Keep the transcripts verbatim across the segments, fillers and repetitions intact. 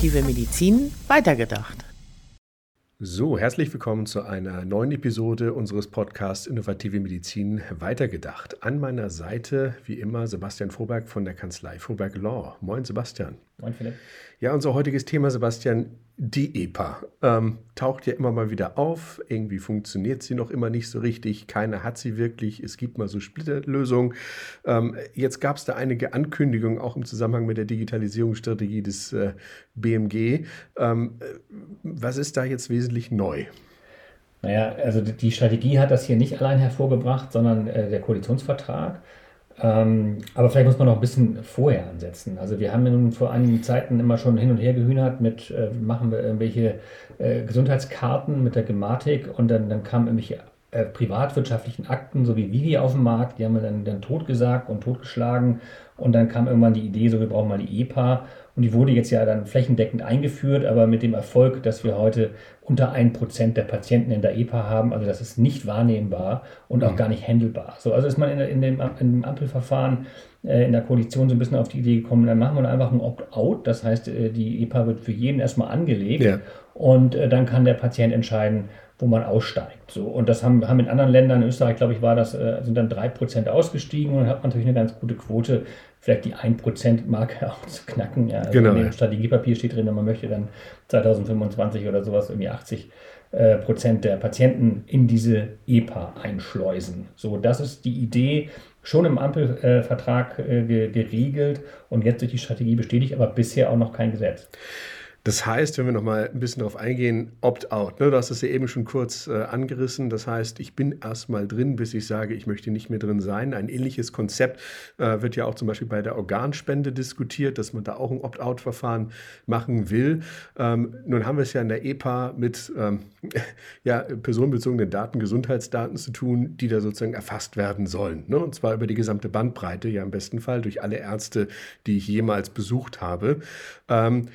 Innovative Medizin weitergedacht. So, herzlich willkommen zu einer neuen Episode unseres Podcasts Innovative Medizin weitergedacht. An meiner Seite, wie immer, Sebastian Froberg von der Kanzlei Froberg Law. Moin, Sebastian. Moin, Philipp. Ja, unser heutiges Thema, Sebastian, die E P A. Ähm, taucht ja immer mal wieder auf. Irgendwie funktioniert sie noch immer nicht so richtig. Keiner hat sie wirklich. Es gibt mal so Splitterlösungen. Ähm, jetzt gab es da einige Ankündigungen, auch im Zusammenhang mit der Digitalisierungsstrategie des äh, B M G. Ähm, was ist da jetzt wesentlich neu? Naja, also die Strategie hat das hier nicht allein hervorgebracht, sondern äh, der Koalitionsvertrag. Ähm, aber vielleicht muss man noch ein bisschen vorher ansetzen. Also wir haben ja nun vor einigen Zeiten immer schon hin und her gehühnert mit, äh, machen wir irgendwelche äh, Gesundheitskarten mit der Gematik und dann, dann kamen irgendwelche äh, privatwirtschaftlichen Akten, so wie Vivi auf den Markt, die haben wir dann, dann totgesagt und totgeschlagen und dann kam irgendwann die Idee, so wir brauchen mal die E P A und die wurde jetzt ja dann flächendeckend eingeführt, aber mit dem Erfolg, dass wir heute unter ein Prozent der Patienten in der E P A haben, also das ist nicht wahrnehmbar und auch gar nicht handelbar. So, also ist man in, in, dem, in dem Ampelverfahren äh, in der Koalition so ein bisschen auf die Idee gekommen, dann machen wir einfach ein Opt-out, das heißt, äh, die E P A wird für jeden erstmal angelegt ja. und äh, dann kann der Patient entscheiden, wo man aussteigt. So, und das haben, haben in anderen Ländern, in Österreich, glaube ich, war das, äh, sind dann drei Prozent ausgestiegen und hat natürlich eine ganz gute Quote, vielleicht die ein Prozent Marke auch zu knacken. Ja. Also genau, in dem ja. Strategiepapier steht drin, man möchte dann zweitausendfünfundzwanzig oder sowas irgendwie achtzig Prozent der Patienten in diese E P A einschleusen. So, das ist die Idee, schon im Ampelvertrag äh, geregelt und jetzt durch die Strategie bestätigt, aber bisher auch noch kein Gesetz. Das heißt, wenn wir noch mal ein bisschen darauf eingehen, Opt-out, ne? Du hast es ja eben schon kurz äh, angerissen. Das heißt, ich bin erstmal drin, bis ich sage, ich möchte nicht mehr drin sein. Ein ähnliches Konzept äh, wird ja auch zum Beispiel bei der Organspende diskutiert, dass man da auch ein Opt-out-Verfahren machen will. Ähm, nun haben wir es ja in der E P A mit ähm, ja, personenbezogenen Daten, Gesundheitsdaten zu tun, die da sozusagen erfasst werden sollen. Ne? Und zwar über die gesamte Bandbreite, ja im besten Fall durch alle Ärzte, die ich jemals besucht habe. Ähm,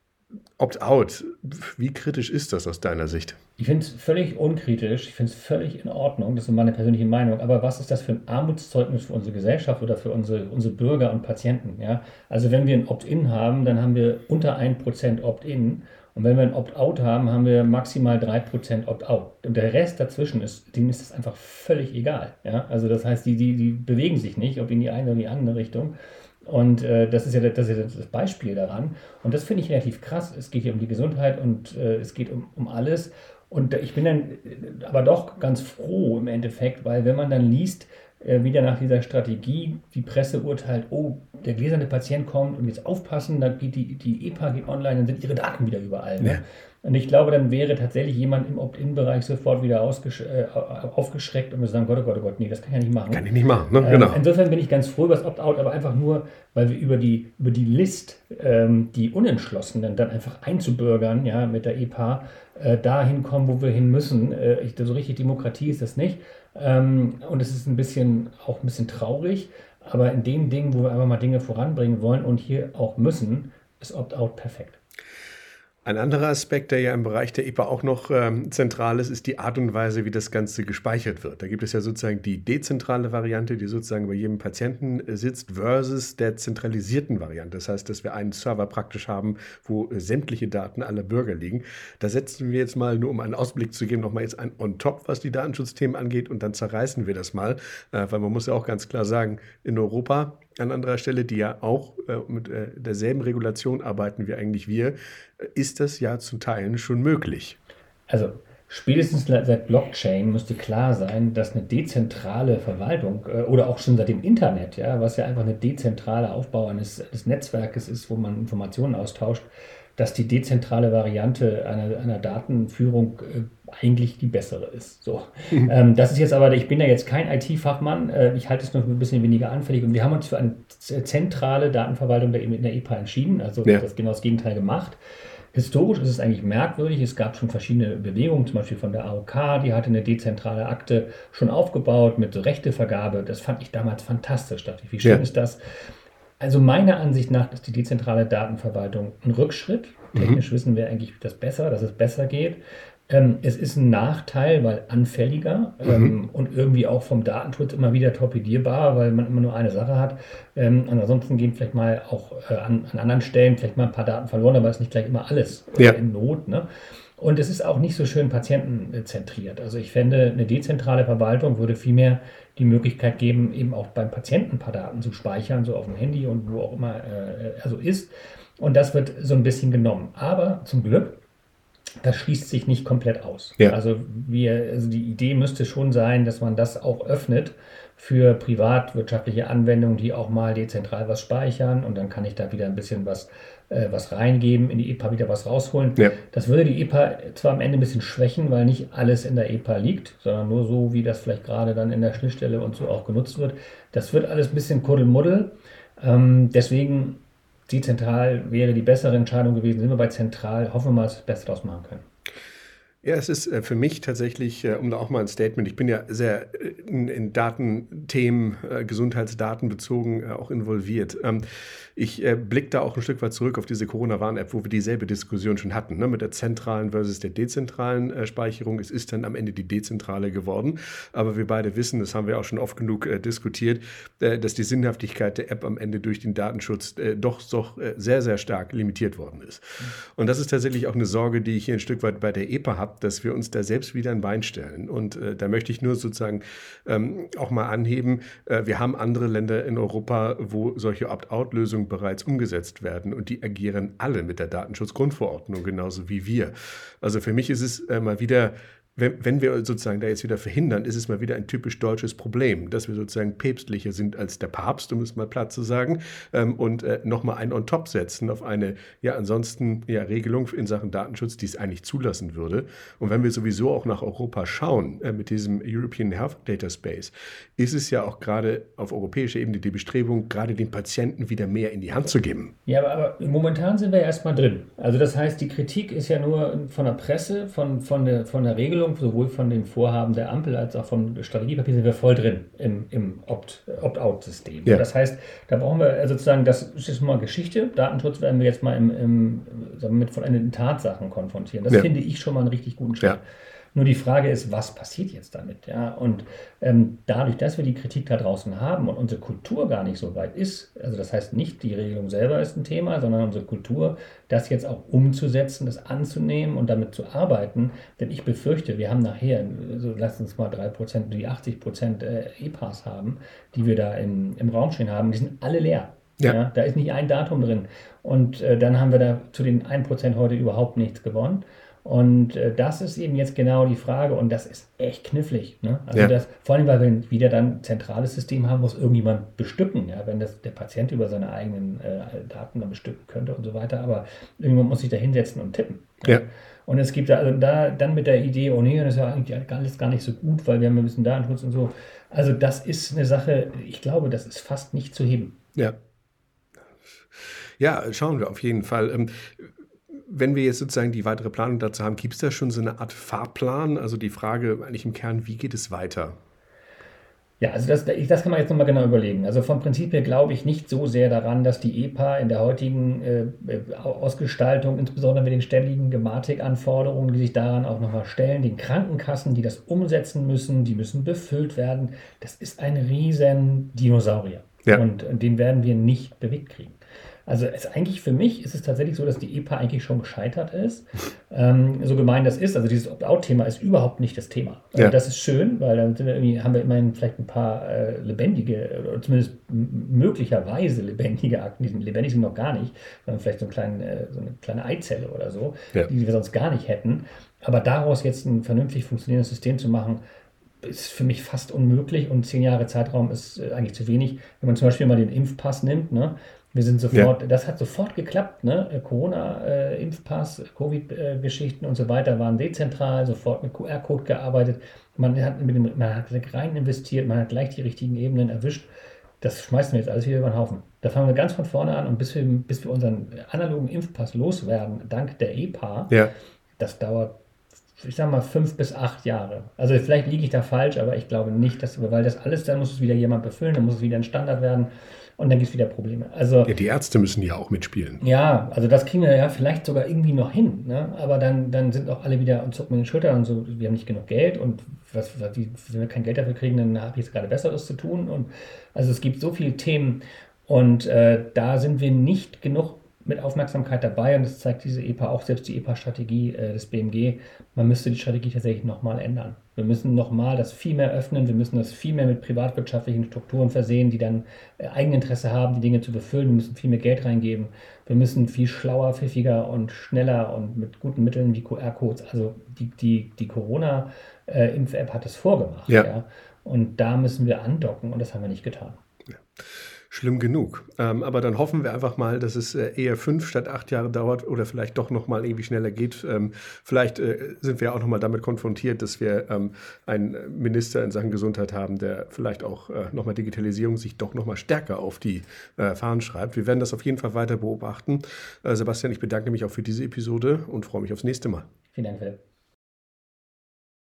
Opt-out, wie kritisch ist das aus deiner Sicht? Ich finde es völlig unkritisch, ich finde es völlig in Ordnung, das ist meine persönliche Meinung, aber was ist das für ein Armutszeugnis für unsere Gesellschaft oder für unsere, unsere Bürger und Patienten? Ja? Also wenn wir ein Opt-in haben, dann haben wir unter ein Prozent Opt-in und wenn wir ein Opt-out haben, haben wir maximal drei Prozent Opt-out. Und der Rest dazwischen, ist, denen ist das einfach völlig egal. Ja? Also das heißt, die, die, die bewegen sich nicht, ob in die eine oder die andere Richtung. Und äh, das ist ja das, ist ja das Beispiel daran. Und das finde ich relativ krass. Es geht hier um die Gesundheit und äh, es geht um, um alles. Und ich bin dann äh, aber doch ganz froh im Endeffekt, weil wenn man dann liest, äh, wieder nach dieser Strategie, die Presse urteilt, oh, der gläserne Patient kommt und jetzt aufpassen, dann geht die, die E P A geht online, dann sind ihre Daten wieder überall. Ne? Ja. Und ich glaube, dann wäre tatsächlich jemand im Opt-in-Bereich sofort wieder ausgesch- äh, aufgeschreckt und würde sagen, Gott, oh Gott, oh Gott, nee, das kann ich ja nicht machen. Kann ich nicht machen, ne? Genau. Ähm, insofern bin ich ganz froh über das Opt-out, aber einfach nur, weil wir über die, über die List, ähm, die Unentschlossenen dann einfach einzubürgern, ja, mit der E P A, äh, dahin kommen, wo wir hin müssen. Äh, ich, so richtig Demokratie ist das nicht. Ähm, und es ist ein bisschen, auch ein bisschen traurig, aber in den Dingen, wo wir einfach mal Dinge voranbringen wollen und hier auch müssen, ist Opt-out perfekt. Ein anderer Aspekt, der ja im Bereich der E P A auch noch ähm, zentral ist, ist die Art und Weise, wie das Ganze gespeichert wird. Da gibt es ja sozusagen die dezentrale Variante, die sozusagen bei jedem Patienten äh, sitzt, versus der zentralisierten Variante. Das heißt, dass wir einen Server praktisch haben, wo äh, sämtliche Daten aller Bürger liegen. Da setzen wir jetzt mal, nur um einen Ausblick zu geben, nochmal jetzt ein on-top, was die Datenschutzthemen angeht, und dann zerreißen wir das mal. Äh, weil man muss ja auch ganz klar sagen, in Europa, an anderer Stelle, die ja auch äh, mit äh, derselben Regulation arbeiten wie eigentlich wir, äh, ist das ja zu Teilen schon möglich. Also spätestens seit Blockchain müsste klar sein, dass eine dezentrale Verwaltung äh, oder auch schon seit dem Internet, ja, was ja einfach eine dezentrale Aufbau eines, eines Netzwerkes ist, wo man Informationen austauscht, dass die dezentrale Variante einer, einer Datenführung äh, eigentlich die bessere ist. So. Mhm. Ähm, das ist jetzt aber, ich bin ja jetzt kein I T-Fachmann, äh, ich halte es noch ein bisschen weniger anfällig und wir haben uns für eine zentrale Datenverwaltung der, in der E P A entschieden, also ja. das genau das Gegenteil gemacht. Historisch ist es eigentlich merkwürdig, es gab schon verschiedene Bewegungen, zum Beispiel von der A O K, die hatte eine dezentrale Akte schon aufgebaut mit so Rechtevergabe, das fand ich damals fantastisch, dachte ich, wie schön ja. ist das? Also meiner Ansicht nach ist die dezentrale Datenverwaltung ein Rückschritt. Technisch mhm. wissen wir eigentlich das besser, dass es besser geht. Ähm, es ist ein Nachteil, weil anfälliger Mhm. ähm, und irgendwie auch vom Datenschutz immer wieder torpedierbar, weil man immer nur eine Sache hat. Ähm, und ansonsten gehen vielleicht mal auch äh, an, an anderen Stellen vielleicht mal ein paar Daten verloren, aber es ist nicht gleich immer alles Ja, äh, in Not, ne? Und es ist auch nicht so schön patientenzentriert. Also ich fände, eine dezentrale Verwaltung würde vielmehr die Möglichkeit geben, eben auch beim Patienten ein paar Daten zu speichern, so auf dem Handy und wo auch immer äh, er so ist. Und das wird so ein bisschen genommen. Aber zum Glück, das schließt sich nicht komplett aus. ja, Also wir, also die Idee müsste schon sein, dass man das auch öffnet für privatwirtschaftliche Anwendungen, die auch mal dezentral was speichern und dann kann ich da wieder ein bisschen was, äh, was reingeben, in die E P A wieder was rausholen. ja. Das würde die E P A zwar am Ende ein bisschen schwächen, weil nicht alles in der E P A liegt, sondern nur so, wie das vielleicht gerade dann in der Schnittstelle und so auch genutzt wird. Das wird alles ein bisschen Kuddelmuddel. Ähm, deswegen dezentral wäre die bessere Entscheidung gewesen. Sind wir bei zentral, hoffen wir mal, dass wir das Beste draus machen können. Ja, es ist äh, für mich tatsächlich, äh, um da auch mal ein Statement, ich bin ja sehr äh, in, in Datenthemen, äh, Gesundheitsdaten bezogen, äh, auch involviert. Ähm, ich äh, blicke da auch ein Stück weit zurück auf diese Corona-Warn-App, wo wir dieselbe Diskussion schon hatten, ne, mit der zentralen versus der dezentralen äh, Speicherung. Es ist dann am Ende die dezentrale geworden, aber wir beide wissen, das haben wir auch schon oft genug äh, diskutiert, äh, dass die Sinnhaftigkeit der App am Ende durch den Datenschutz äh, doch, doch äh, sehr, sehr stark limitiert worden ist. Und das ist tatsächlich auch eine Sorge, die ich hier ein Stück weit bei der E P A habe, dass wir uns da selbst wieder ein Bein stellen. Und äh, da möchte ich nur sozusagen ähm, auch mal anheben, äh, wir haben andere Länder in Europa, wo solche Opt-out-Lösungen bereits umgesetzt werden und die agieren alle mit der Datenschutzgrundverordnung genauso wie wir. Also für mich ist es äh, mal wieder, wenn, wenn wir sozusagen da jetzt wieder verhindern, ist es mal wieder ein typisch deutsches Problem, dass wir sozusagen päpstlicher sind als der Papst, um es mal platt zu sagen, ähm, und äh, nochmal einen on top setzen auf eine, ja, ansonsten ja, Regelung in Sachen Datenschutz, die es eigentlich zulassen würde. Und wenn wir sowieso auch nach Europa schauen, äh, mit diesem European Health Data Space, ist es ja auch gerade auf europäischer Ebene die Bestrebung, gerade den Patienten wieder mehr in die Hand zu geben. Ja, aber, aber momentan sind wir ja erstmal drin. Also das heißt, die Kritik ist ja nur von der Presse, von, von, der, von der Regelung, sowohl von den Vorhaben der Ampel als auch vom Strategiepapier sind wir voll drin im, im Opt, Opt-out-System. Ja, Das heißt, da brauchen wir also sozusagen, das ist jetzt mal Geschichte. Datenschutz werden wir jetzt mal im, im, sagen wir, mit vollendeten Tatsachen konfrontieren. Das ja, finde ich schon mal einen richtig guten Schritt. ja, Nur die Frage ist, was passiert jetzt damit? Ja? Und ähm, dadurch, dass wir die Kritik da draußen haben und unsere Kultur gar nicht so weit ist, also das heißt nicht, die Regelung selber ist ein Thema, sondern unsere Kultur, das jetzt auch umzusetzen, das anzunehmen und damit zu arbeiten. Denn ich befürchte, wir haben nachher, so lass uns mal drei Prozent, die achtzig Prozent äh, E P As haben, die wir da im, im Raum stehen haben, die sind alle leer. ja, Ja? Da ist nicht ein Datum drin. Und äh, dann haben wir da zu den ein Prozent heute überhaupt nichts gewonnen. Und äh, das ist eben jetzt genau die Frage und das ist echt knifflig. Ne? Also ja, das, vor allem, weil wir wieder dann ein zentrales System haben, muss irgendjemand bestücken, ja? Wenn das der Patient über seine eigenen äh, Daten dann bestücken könnte und so weiter, aber irgendjemand muss sich da hinsetzen und tippen. Ja? ja. Und es gibt da, also da dann mit der Idee, oh nee, das ist ja eigentlich alles gar nicht so gut, weil wir haben ein bisschen Datenschutz und so. Also das ist eine Sache, ich glaube, das ist fast nicht zu heben. Ja. Ja, schauen wir auf jeden Fall. Ähm, wenn wir jetzt sozusagen die weitere Planung dazu haben, gibt es da schon so eine Art Fahrplan? Also die Frage eigentlich im Kern, wie geht es weiter? Ja, also das, das kann man jetzt nochmal genau überlegen. Also vom Prinzip her glaube ich nicht so sehr daran, dass die E P A in der heutigen äh, Ausgestaltung, insbesondere mit den ständigen Gematikanforderungen, die sich daran auch nochmal stellen, den Krankenkassen, die das umsetzen müssen, die müssen befüllt werden. Das ist ein riesen Dinosaurier. Ja, Und den werden wir nicht bewegt kriegen. Also es, eigentlich für mich ist es tatsächlich so, dass die E P A eigentlich schon gescheitert ist. Ähm, so gemein das ist, also dieses Opt-out-Thema ist überhaupt nicht das Thema. Also ja, das ist schön, weil dann sind wir irgendwie, haben wir immerhin vielleicht ein paar äh, lebendige, oder zumindest m- möglicherweise lebendige Akten, die sind lebendig sind noch gar nicht, sondern vielleicht so, einen kleinen, äh, so eine kleine Eizelle oder so, ja, die wir sonst gar nicht hätten. Aber daraus jetzt ein vernünftig funktionierendes System zu machen, ist für mich fast unmöglich und zehn Jahre Zeitraum ist äh, eigentlich zu wenig. Wenn man zum Beispiel mal den Impfpass nimmt, ne? Wir sind ja, sofort, das hat sofort geklappt, ne? Äh, Corona-Impfpass, Covid-Geschichten und so weiter waren dezentral, sofort mit Q R-Code gearbeitet. Man hat, mit dem, man hat rein investiert, man hat gleich die richtigen Ebenen erwischt. Das schmeißen wir jetzt alles wieder über den Haufen. Da fangen wir ganz von vorne an und bis wir, bis wir unseren analogen Impfpass loswerden, dank der E P A, ja. das dauert ich sag mal, fünf bis acht Jahre. Also vielleicht liege ich da falsch, aber ich glaube nicht, dass, weil das alles, dann muss es wieder jemand befüllen, dann muss es wieder ein Standard werden und dann gibt es wieder Probleme. Also Ja, die Ärzte müssen ja auch mitspielen. ja, also das kriegen wir ja vielleicht sogar irgendwie noch hin, ne? Aber dann, dann sind auch alle wieder und zucken mit den Schultern und so, wir haben nicht genug Geld und was, was, wie, wenn wir kein Geld dafür kriegen, dann habe ich jetzt gerade Besseres zu tun. Und also es gibt so viele Themen und äh, da sind wir nicht genug mit Aufmerksamkeit dabei und das zeigt diese E P A, auch selbst die E P A-Strategie äh, des B M G, man müsste die Strategie tatsächlich nochmal ändern. Wir müssen nochmal das viel mehr öffnen, wir müssen das viel mehr mit privatwirtschaftlichen Strukturen versehen, die dann äh, Eigeninteresse haben, die Dinge zu befüllen. Wir müssen viel mehr Geld reingeben. Wir müssen viel schlauer, pfiffiger und schneller und mit guten Mitteln wie Q R-Codes. Also die, die, die Corona-Impf-App hat das vorgemacht. Ja. Ja. Und da müssen wir andocken und das haben wir nicht getan. Ja. Schlimm genug. Ähm, aber dann hoffen wir einfach mal, dass es äh, eher fünf statt acht Jahre dauert oder vielleicht doch nochmal irgendwie schneller geht. Ähm, vielleicht äh, sind wir auch nochmal damit konfrontiert, dass wir ähm, einen Minister in Sachen Gesundheit haben, der vielleicht auch äh, nochmal Digitalisierung sich doch nochmal stärker auf die äh, Fahnen schreibt. Wir werden das auf jeden Fall weiter beobachten. Äh, Sebastian, ich bedanke mich auch für diese Episode und freue mich aufs nächste Mal. Vielen Dank, Philipp.